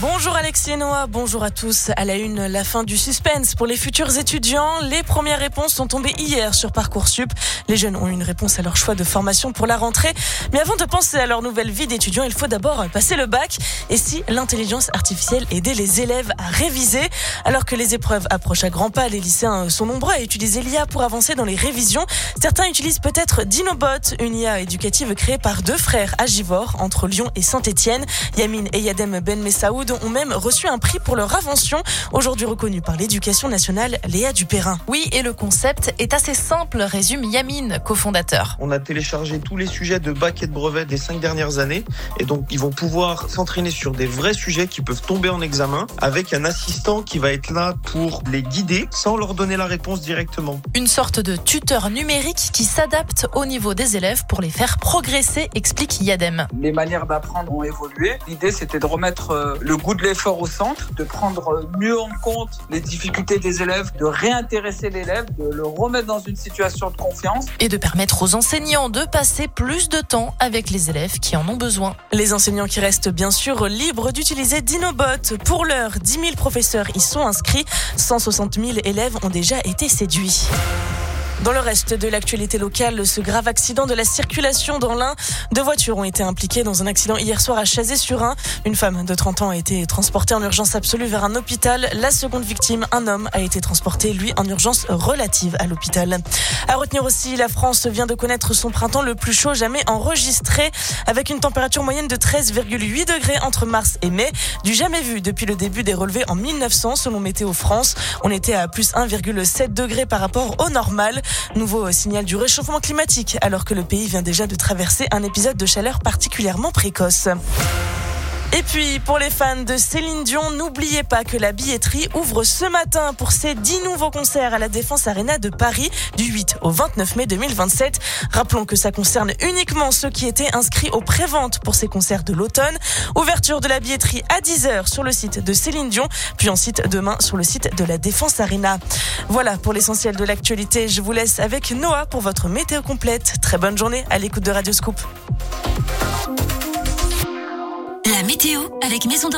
Bonjour Alexis et Noah, bonjour à tous. À la une, la fin du suspense pour les futurs étudiants. Les premières réponses sont tombées hier sur Parcoursup. Les jeunes ont eu une réponse à leur choix de formation pour la rentrée. Mais avant de penser à leur nouvelle vie d'étudiant, il faut d'abord passer le bac. Et si l'intelligence artificielle aidait les élèves à réviser? Alors que les épreuves approchent à grands pas, les lycéens sont nombreux à utiliser l'IA pour avancer dans les révisions. Certains utilisent peut-être Dinobot, une IA éducative créée par deux frères à Givors, entre Lyon et Saint-Étienne. Yamin et Yadem Ben Messaoud ont même reçu un prix pour leur invention, aujourd'hui reconnue par l'Éducation nationale, Léa Dupérin. Oui, et le concept est assez simple, résume Yamin, cofondateur. On a téléchargé tous les sujets de bac et de brevet des 5 dernières années, et donc ils vont pouvoir s'entraîner sur des vrais sujets qui peuvent tomber en examen, avec un assistant qui va être là pour les guider, sans leur donner la réponse directement. Une sorte de tuteur numérique qui s'adapte au niveau des élèves pour les faire progresser, explique Yadem. Les manières d'apprendre ont évolué. L'idée, c'était de remettre le goût de l'effort au centre, de prendre mieux en compte les difficultés des élèves, de réintéresser l'élève, de le remettre dans une situation de confiance. Et de permettre aux enseignants de passer plus de temps avec les élèves qui en ont besoin. Les enseignants qui restent bien sûr libres d'utiliser Dinobot. Pour l'heure, 10 000 professeurs y sont inscrits. 160 000 élèves ont déjà été séduits. Dans le reste de l'actualité locale, ce grave accident de la circulation dans l'Ain. 2 voitures ont été impliquées dans un accident hier soir à Chazé-sur-Ain. Une femme de 30 ans a été transportée en urgence absolue vers un hôpital. La seconde victime, un homme, a été transporté, lui, en urgence relative à l'hôpital. À retenir aussi, la France vient de connaître son printemps le plus chaud jamais enregistré, avec une température moyenne de 13,8 degrés entre mars et mai, du jamais vu depuis le début des relevés en 1900, selon Météo France. On était à plus 1,7 degrés par rapport au normal. Nouveau signal du réchauffement climatique, alors que le pays vient déjà de traverser un épisode de chaleur particulièrement précoce. Et puis, pour les fans de Céline Dion, n'oubliez pas que la billetterie ouvre ce matin pour ses 10 nouveaux concerts à la Défense Arena de Paris du 8 au 29 mai 2027. Rappelons que ça concerne uniquement ceux qui étaient inscrits aux préventes pour ces concerts de l'automne. Ouverture de la billetterie à 10h sur le site de Céline Dion, puis ensuite demain sur le site de la Défense Arena. Voilà pour l'essentiel de l'actualité. Je vous laisse avec Noah pour votre météo complète. Très bonne journée à l'écoute de Radio Scoop. La météo avec Maison